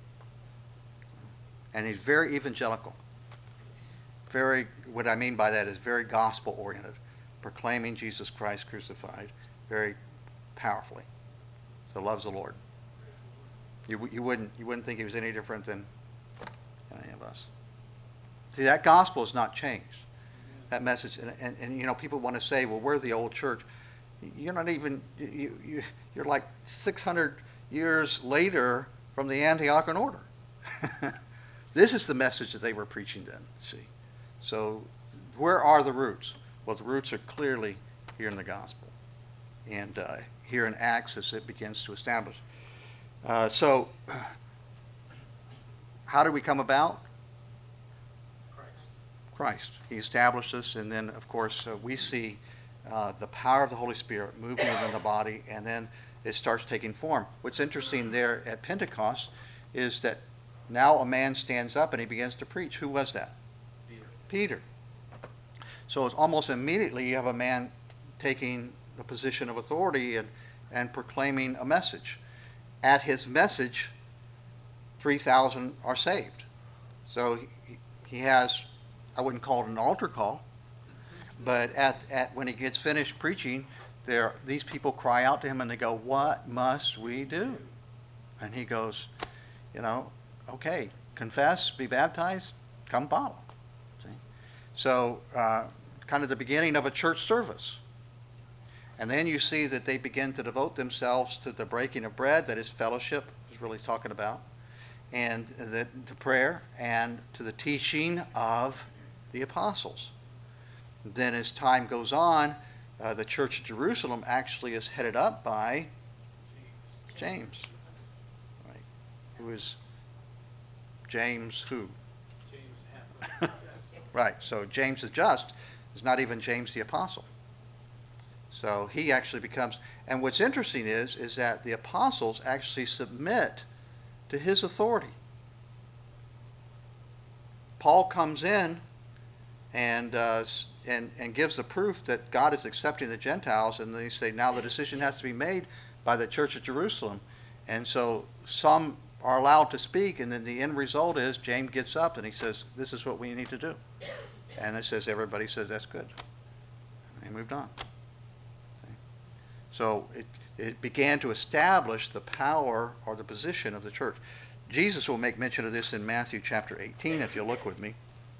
And he's very evangelical. Very, what I mean by that is very gospel oriented, proclaiming Jesus Christ crucified very powerfully. So loves the Lord. You, you wouldn't you wouldn't think he was any different than any of us. See, that gospel has not changed. That message, and, and, and you know, people want to say, well, we're the old church. You're not even, you, you, you're like six hundred years later from the Antiochian order. This is the message that they were preaching then, see. So where are the roots? Well, the roots are clearly here in the gospel. And uh, here in Acts as it begins to establish. Uh, so how do we come about?
Christ.
Christ. He established us, and then, of course, uh, we see uh, the power of the Holy Spirit moving within the body, and then it starts taking form. What's interesting there at Pentecost is that now a man stands up and he begins to preach. Who was that?
Peter.
Peter. So it's almost immediately you have a man taking the position of authority and, and proclaiming a message. At his message, three thousand are saved. So he, he has, I wouldn't call it an altar call, but at, at when he gets finished preaching, there these people cry out to him and they go, what must we do? And he goes, you know, okay, confess, be baptized, come follow. See? So uh, kind of the beginning of a church service. And then you see that they begin to devote themselves to the breaking of bread, that is fellowship, is really talking about, and the, to prayer, and to the teaching of the apostles. Then as time goes on, uh, the church of Jerusalem actually is headed up by James. who is James who?
James Hamlet.
Right, so James the Just is not even James the Apostle. So he actually becomes, and what's interesting is, is that the apostles actually submit to his authority. Paul comes in and, uh, and, and gives the proof that God is accepting the Gentiles, and they say now the decision has to be made by the church at Jerusalem. And so some are allowed to speak, and then the end result is James gets up and he says, this is what we need to do. And it says, everybody says, that's good. And he moved on. See? So it, it began to establish the power or the position of the church. Jesus will make mention of this in Matthew chapter eighteen, if you'll look with me.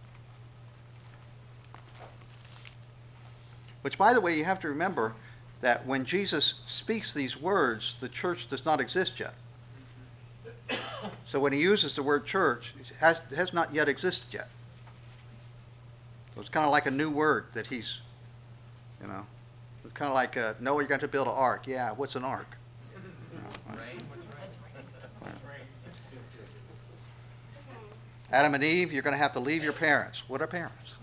Which, by the way, you have to remember that when Jesus speaks these words, the church does not exist yet. So when he uses the word church, it has, it has not yet existed yet. So it's kind of like a new word that he's, you know, it's kind of like, uh, Noah, you're going to build an ark. Yeah, what's an ark? You know,
Rain, what's rain?
Adam and Eve, you're going to have to leave your parents. What are parents?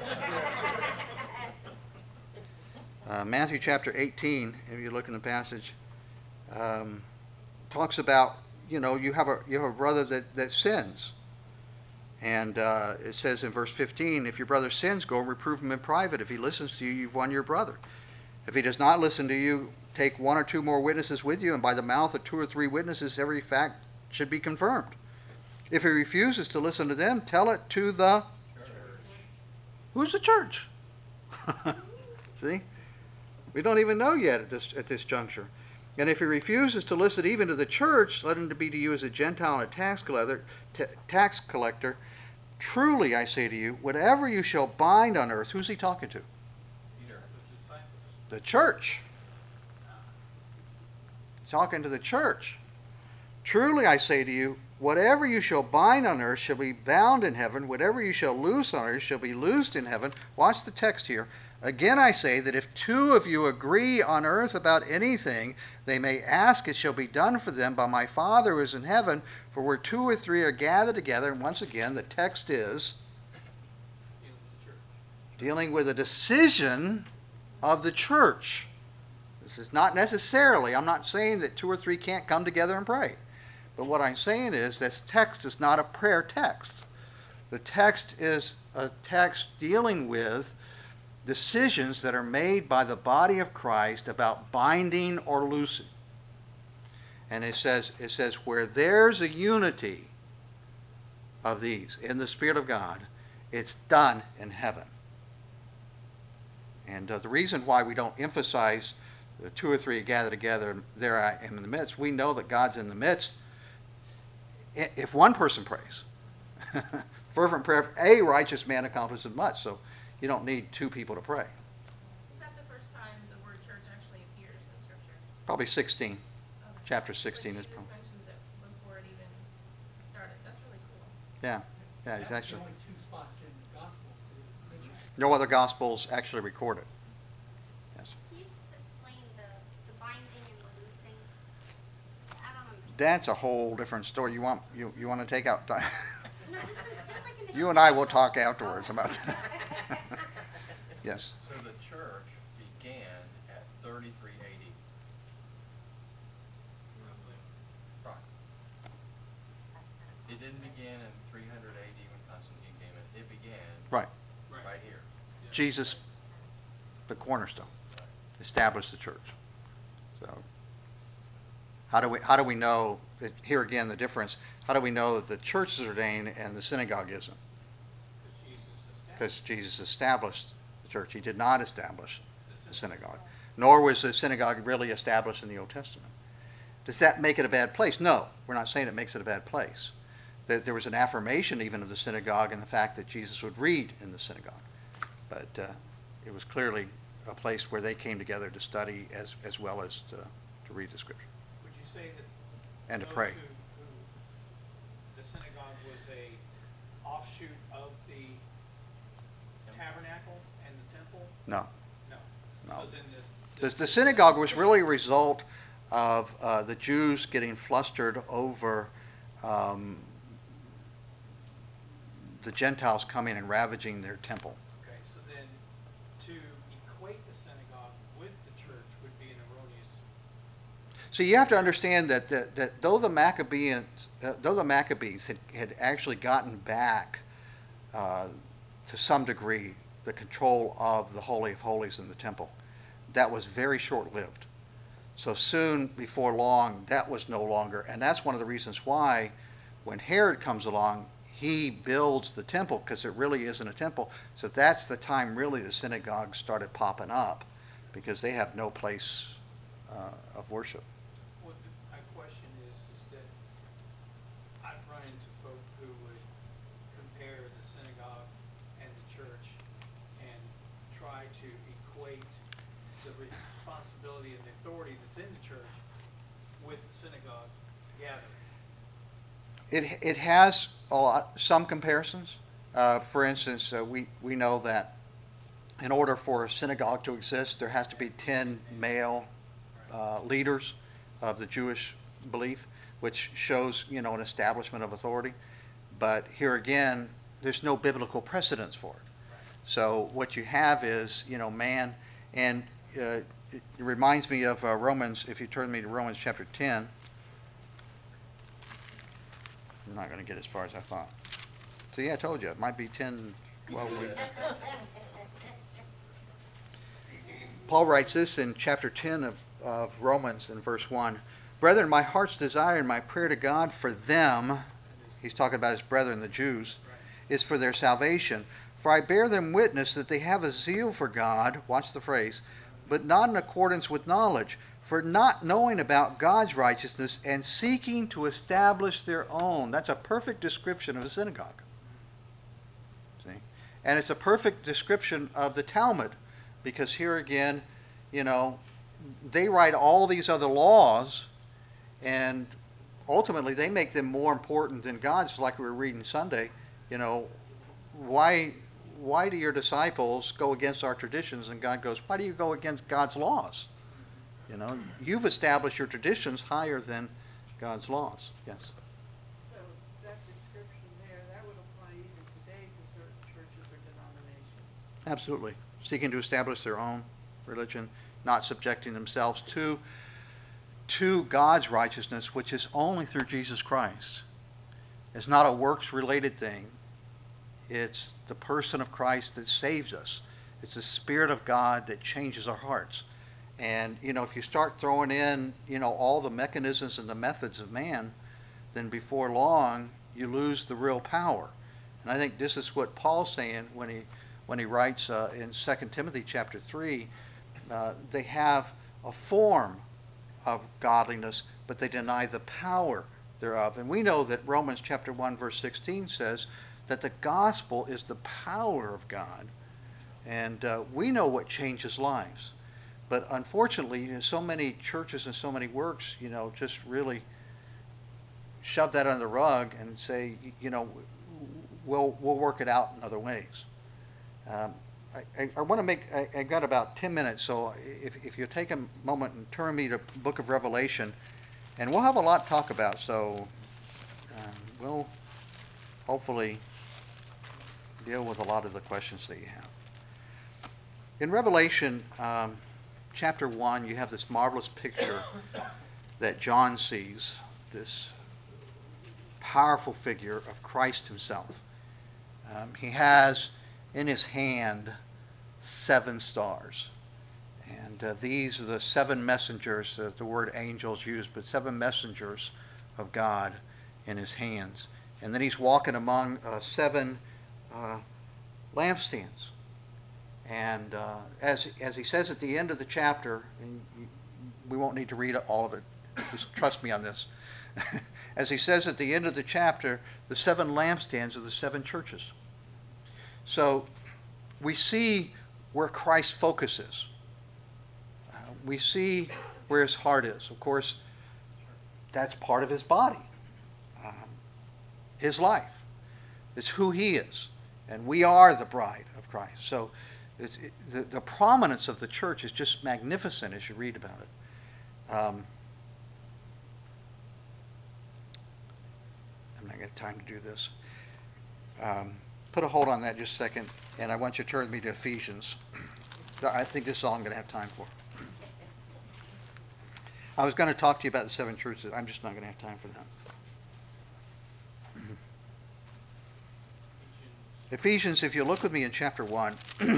Uh, Matthew chapter eighteen, if you look in the passage, um, talks about, you know, you have a you have a brother that, that sins. And uh, it says in verse fifteen, if your brother sins, go and reprove him in private. If he listens to you, you've won your brother. If he does not listen to you, take one or two more witnesses with you, and by the mouth of two or three witnesses every fact should be confirmed. If he refuses to listen to them, tell it to the church. Who's the church? See? We don't even know yet at this, at this juncture. And if he refuses to listen even to the church, let him be to you as a Gentile and a tax collector, t- tax collector. Truly, I say to you, whatever you shall bind on earth, who's he talking to?
Peter.
The church. Talking to the church. Truly, I say to you, whatever you shall bind on earth shall be bound in heaven. Whatever you shall loose on earth shall be loosed in heaven. Watch the text here. Again, I say that if two of you agree on earth about anything they may ask, it shall be done for them by my Father who is in heaven. For where two or three are gathered together, and once again, the text is dealing with a decision of the church. This is not necessarily, I'm not saying that two or three can't come together and pray. But what I'm saying is this text is not a prayer text. The text is a text dealing with decisions that are made by the body of Christ about binding or loosing. And it says, it says, where there's a unity of these in the Spirit of God, it's done in heaven. And uh, the reason why we don't emphasize the two or three gather together, there I am in the midst, we know that God's in the midst. If one person prays, fervent prayer of a righteous man accomplishes much. So you don't need two people to pray.
Is that the first time the word church actually appears in Scripture?
Probably sixteen.
Okay.
Chapter sixteen
But
is
Jesus
probably.
mentions it before it even started. That's really cool.
Yeah, yeah, he's
That's
actually.
the only two spots in the Gospels that it's mentioned.
No other Gospels actually record it. Yes.
Can you just explain the, the binding and the loosing? I don't understand.
That's a whole different story. You want you, you want to take out time?
No, just, just like in the.
You and I will talk afterwards about that. Yes.
So the church began at thirty-three A D. Right. It didn't begin in three hundred A D when Constantine came in. It began
Right.
right here.
Jesus, the cornerstone, established the church. So, how do we how do we know? That, here again, the difference. How do we know that the church is ordained and the synagogue isn't? Because Jesus established the church. He did not establish the synagogue. Nor was the synagogue really established in the Old Testament. Does that make it a bad place? No, we're not saying it makes it a bad place. That there was an affirmation even of the synagogue and the fact that Jesus would read in the synagogue. But uh, it was clearly a place where they came together to study as, as well as to, to read the Scripture
Would you say that
and to
those
pray.
who, who, the synagogue was a offshoot of the tabernacle and the temple?
No.
No.
No.
So then the,
The, the synagogue was really a result of uh, the Jews getting flustered over um, the Gentiles coming and ravaging their temple.
Okay, so then to equate the synagogue with the church would be an erroneous.
So you have to understand that, that, that though the Maccabees, uh, though the Maccabees had, had actually gotten back uh, to some degree the control of the Holy of Holies in the temple, that was very short-lived. So soon before long, that was no longer, and that's one of the reasons why when Herod comes along, he builds the temple, because it really isn't a temple. So that's the time really the synagogues started popping up, because they have no place uh, of worship.
What the, my question is, is that I've run into folk who would compare the synagogue and the church and try to equate the responsibility and the authority that's in the church with the synagogue gathering.
It, it has a lot, some comparisons. Uh, for instance, uh, we, we know that in order for a synagogue to exist, there has to be ten male uh, leaders of the Jewish belief, which shows, you know, an establishment of authority. But here again, there's no biblical precedence for it. So what you have is, you know, man, and uh, it reminds me of uh, Romans, if you turn me to Romans chapter ten. I'm not going to get as far as I thought. See, I told you, it might be ten, twelve weeks. Paul writes this in chapter ten of, of Romans in verse one. Brethren, my heart's desire and my prayer to God for them, he's talking about his brethren, the Jews, is for their salvation. For I bear them witness that they have a zeal for God, watch the phrase, but not in accordance with knowledge, for not knowing about God's righteousness and seeking to establish their own. That's a perfect description of a synagogue. See? And it's a perfect description of the Talmud, because here again, you know, they write all these other laws, and ultimately they make them more important than God's, like we were reading Sunday. You know, why, why do your disciples go against our traditions? And God goes, why do you go against God's laws? You know, you've established your traditions higher than God's laws. Yes.
So that description there, that would apply even today to certain churches or denominations.
Absolutely. Seeking to establish their own religion, not subjecting themselves to, to God's righteousness, which is only through Jesus Christ. It's not a works-related thing. It's the person of Christ that saves us. It's the Spirit of God that changes our hearts. And, you know, if you start throwing in, you know, all the mechanisms and the methods of man, then before long, you lose the real power. And I think this is what Paul's saying when he when he writes uh, in Second Timothy chapter three, uh, they have a form of godliness, but they deny the power thereof. And we know that Romans chapter one, verse sixteen says that the gospel is the power of God. And uh, we know what changes lives. But unfortunately, you know, so many churches and so many works, you know, just really shove that under the rug and say, you know, we'll we'll work it out in other ways. Um, I, I, I want to make, I, I got about ten minutes, so if, if you take a moment and turn me to the book of Revelation, and we'll have a lot to talk about, so um, we'll hopefully deal with a lot of the questions that you have. In Revelation, um, chapter one, you have this marvelous picture that John sees, this powerful figure of Christ himself. Um, he has in his hand seven stars. And uh, these are the seven messengers, uh, the word angels used, but seven messengers of God in his hands. And then he's walking among uh, seven uh, lampstands. And uh, as, as he says at the end of the chapter, and you, we won't need to read all of it, just trust me on this. As he says at the end of the chapter, the seven lampstands are the seven churches. So we see where Christ's focus is. Uh, we see where his heart is. Of course, that's part of his body, um, his life. It's who he is. And we are the bride of Christ. So It's, it, the, the prominence of the church is just magnificent as you read about it. Um, I'm not going to have time to do this. Um, put a hold on that just a second, and I want you to turn with me to Ephesians. I think this is all I'm going to have time for. I was going to talk to you about the seven churches. I'm just not going to have time for that. Ephesians, if you look with me in chapter one.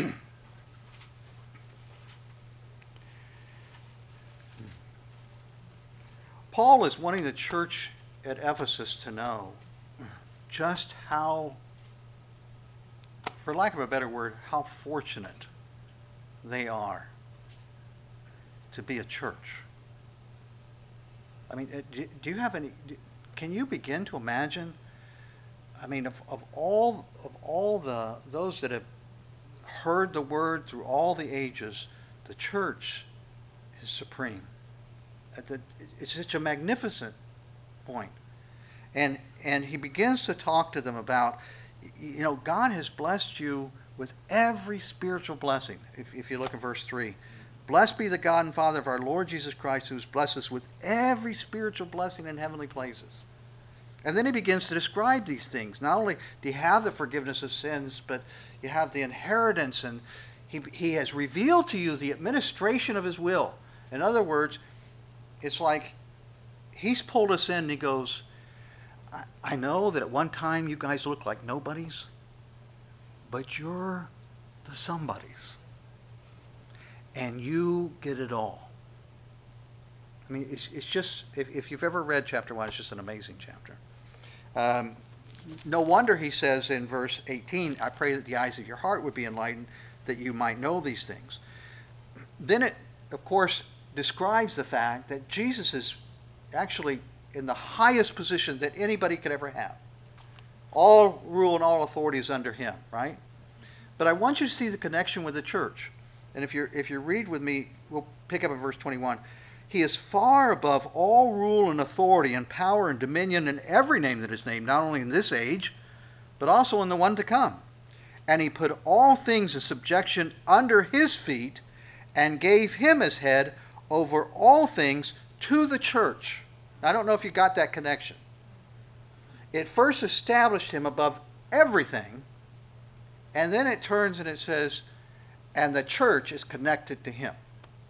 Paul is wanting the church at Ephesus to know just how, for lack of a better word, how fortunate they are to be a church. I mean, uh, do, do you have any, do, can you begin to imagine, I mean, of, of all of all the those that have heard the word through all the ages, the church is supreme. At the, it's such a magnificent point. And and he begins to talk to them about, you know, God has blessed you with every spiritual blessing. If, if you look at verse three, blessed be the God and Father of our Lord Jesus Christ, who has blessed us with every spiritual blessing in heavenly places. And then he begins to describe these things. Not only do you have the forgiveness of sins, but you have the inheritance, and he, he has revealed to you the administration of his will. In other words, it's like he's pulled us in and he goes, I, I know that at one time you guys looked like nobodies, but you're the somebodies. And you get it all. I mean, it's, it's just, if, if you've ever read chapter one, it's just an amazing chapter. Um, no wonder he says in verse eighteen, I pray that the eyes of your heart would be enlightened, that you might know these things. Then it, of course, describes the fact that Jesus is actually in the highest position that anybody could ever have. All rule and all authority is under him, right? But I want you to see the connection with the church. And if you if you read with me, we'll pick up at verse twenty-one. He is far above all rule and authority and power and dominion and every name that is named, not only in this age, but also in the one to come. And he put all things in subjection under his feet and gave him as head over all things to the church. Now, I don't know if you got that connection. It first established him above everything, and then it turns and it says, and the church is connected to him.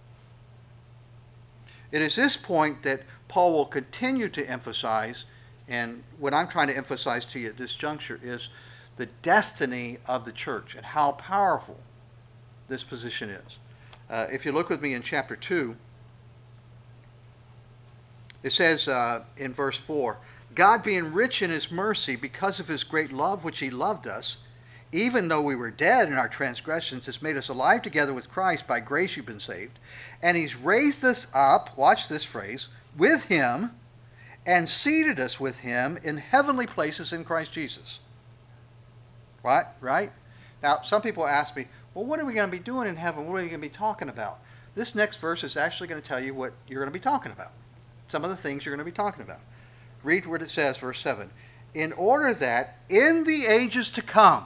It is this point that Paul will continue to emphasize, and what I'm trying to emphasize to you at this juncture is the destiny of the church and how powerful this position is. Uh, if you look with me in chapter two, it says uh, in verse four, God being rich in his mercy because of his great love which he loved us, even though we were dead in our transgressions, has made us alive together with Christ. By grace you've been saved. And he's raised us up, watch this phrase, with him, and seated us with him in heavenly places in Christ Jesus. Right? Right? Now, some people ask me, well, what are we going to be doing in heaven? What are we going to be talking about? This next verse is actually going to tell you what you're going to be talking about. Some of the things you're going to be talking about. Read what it says, verse seven. In order that in the ages to come,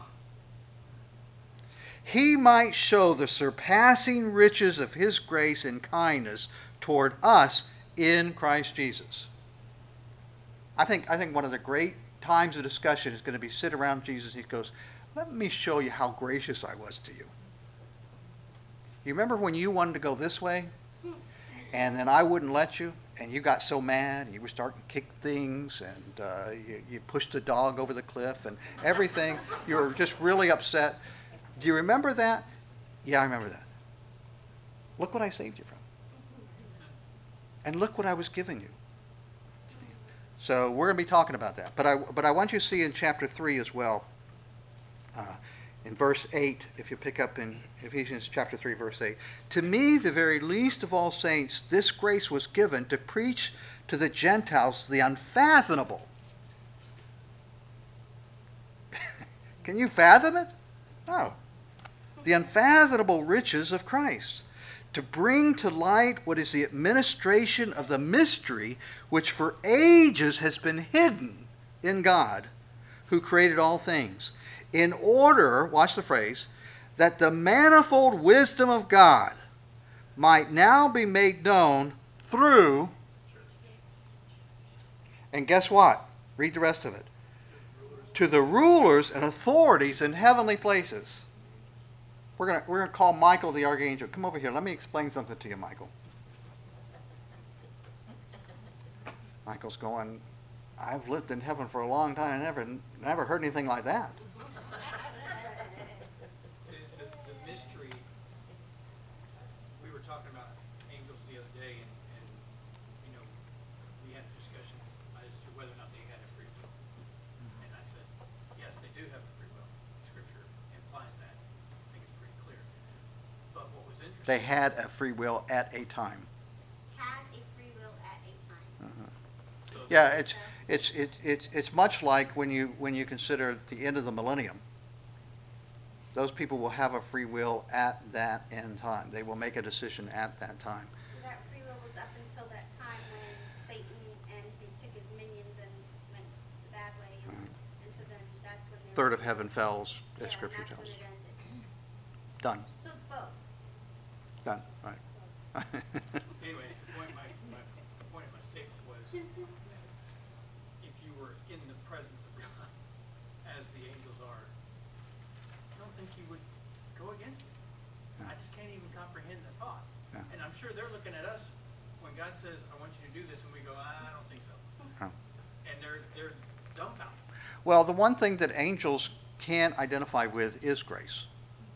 he might show the surpassing riches of his grace and kindness toward us in Christ Jesus. I think, I think one of the great times of discussion is going to be sit around Jesus and he goes, let me show you how gracious I was to you. You remember when you wanted to go this way and then I wouldn't let you, and you got so mad and you were starting to kick things, and uh, you, you pushed the dog over the cliff and everything. You were just really upset. Do you remember that? Yeah, I remember that. Look what I saved you from. And look what I was giving you. So we're going to be talking about that. But I, but I want you to see in chapter three as well, uh, in verse eight, if you pick up in Ephesians chapter three, verse eight. To me, the very least of all saints, this grace was given to preach to the Gentiles the unfathomable. Can you fathom it? No. The unfathomable riches of Christ, to bring to light what is the administration of the mystery which for ages has been hidden in God, who created all things, in order, watch the phrase, that the manifold wisdom of God might now be made known through, and guess what? Read the rest of it. to the rulers and authorities in heavenly places. We're going to we're going to call Michael the archangel. Come over here. Let me explain something to you, Michael. Michael's going, I've lived in heaven for a long time and never never heard anything like that.
The, the, the mystery, we were talking about angels the other day, and, and, you know, we had a discussion as to whether or not they had a free will. And I said, yes, they do have a free will. Scripture implies that. I think it's pretty clear. But what was interesting.
They had a free will at a time.
Had a free will at a time.
so
Yeah, it's it's it's it's it's much like when you when you consider the end of the millennium. Those people will have a free will at that end time. They will make a decision at that time.
So that free will was up until that time when Satan and he took his minions and went the bad way, and, and so then that's when they
Third
were-
of heaven fells,
Yeah,
as Scripture
and that's
tells.
when it ended.
Done.
So it's both.
Done. Right.
Anyway, the point, my, my the point of my statement was, if you were in the presence of God, as the angels are, I don't think you would go against it. I just can't even comprehend the thought.
Yeah.
And I'm sure they're looking at us when God says, I want you to do this, and we go, I don't think so.
Yeah.
And they're, they're dumbfounded.
Well, the one thing that angels can identify with is grace,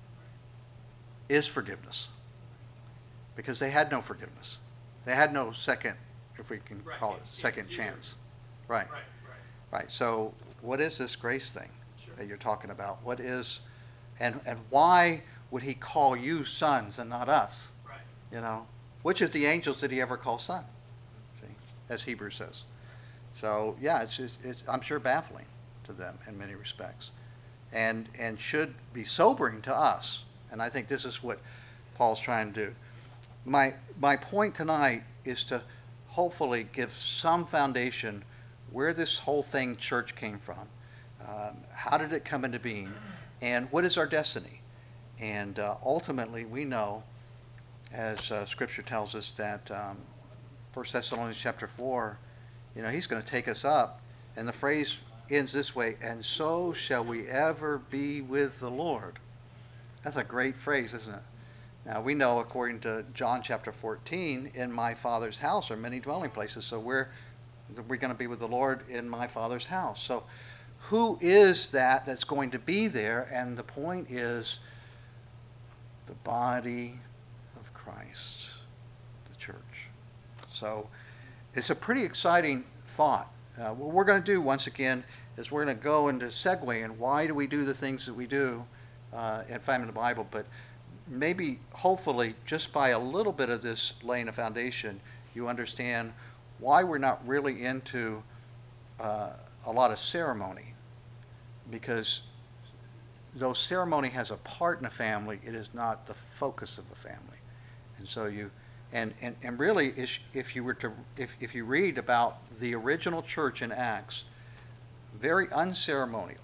is forgiveness. Because they had no forgiveness. They had no second, if we can
Right,
call it,
it- it
second
was either-
chance. Right.
Right, right.
Right. So what is this grace thing
Sure.
that you're talking about? What is, and, and why would he call you sons and not us?
Right.
You know, which of the angels did he ever call son? See, as Hebrews says. So yeah, it's, it's, it's I'm sure baffling to them in many respects, and and should be sobering to us. And I think this is what Paul's trying to do. My my point tonight is to hopefully give some foundation where this whole thing church came from. Um, how did it come into being? And what is our destiny? And uh, ultimately, we know, as uh, Scripture tells us, that um, First Thessalonians chapter four, you know, he's going to take us up. And the phrase ends this way, and so shall we ever be with the Lord. That's a great phrase, isn't it? Now, we know, according to John chapter fourteen, in my Father's house are many dwelling places. So we're, we're going to be with the Lord in my Father's house. So who is that that's going to be there? And the point is the body of Christ, the church. So it's a pretty exciting thought. Uh, what we're going to do, once again, is we're going to go into segue and why do we do the things that we do uh, in Family Bible, but maybe, hopefully, just by a little bit of this laying a foundation, you understand why we're not really into uh, a lot of ceremony. Because though ceremony has a part in a family, it is not the focus of a family. And so you, and, and, and really, is- if you were to, if, if you read about the original church in Acts, very unceremonial,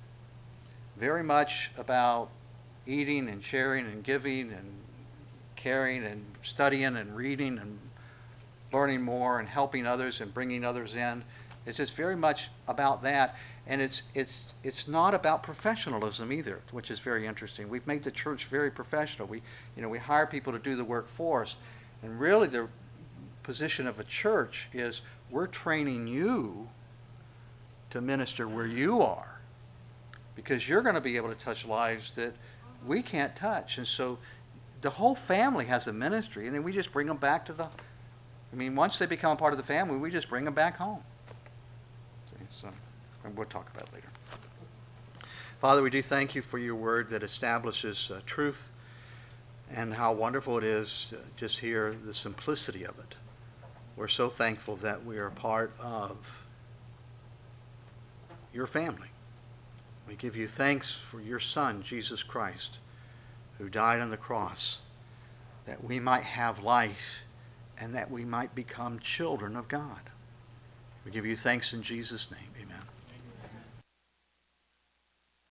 very much about eating and sharing and giving and caring and studying and reading and learning more and helping others and bringing others in. It's just very much about that. And it's it's it's not about professionalism either, which is very interesting. We've made the church very professional. We you know we hire people to do the work for us, and really the position of a church is we're training you to minister where you are, because you're going to be able to touch lives that we can't touch. And so the whole family has a ministry, and then we just bring them back to the, I mean, once they become a part of the family, we just bring them back home. See, so, and we'll talk about it later. Father, we do thank you for your word that establishes uh, truth, and how wonderful it is to just hear the simplicity of it. We're so thankful that we are part of your family. We give you thanks for your Son, Jesus Christ, who died on the cross, that we might have life and that we might become children of God. We give you thanks in Jesus' name. Amen.